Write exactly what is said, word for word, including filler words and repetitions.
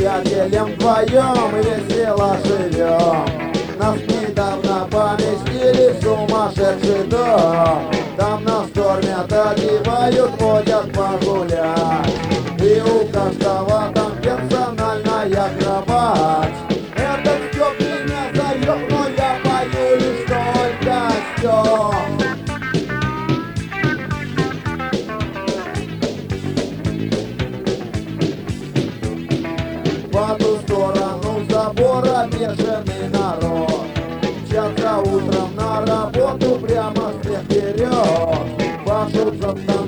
приятелем вдвоем весело живем. Нас недавно поместили в сумасшедший дом. Там нас кормят, одевают, водят погулять. И у каждого там персональная кровать. Этот Стёп меня зовёт, но я пою лишь только Стёп. По ту сторону забора бешеный народ. Часто утром на работу прямо вперед. Пашут за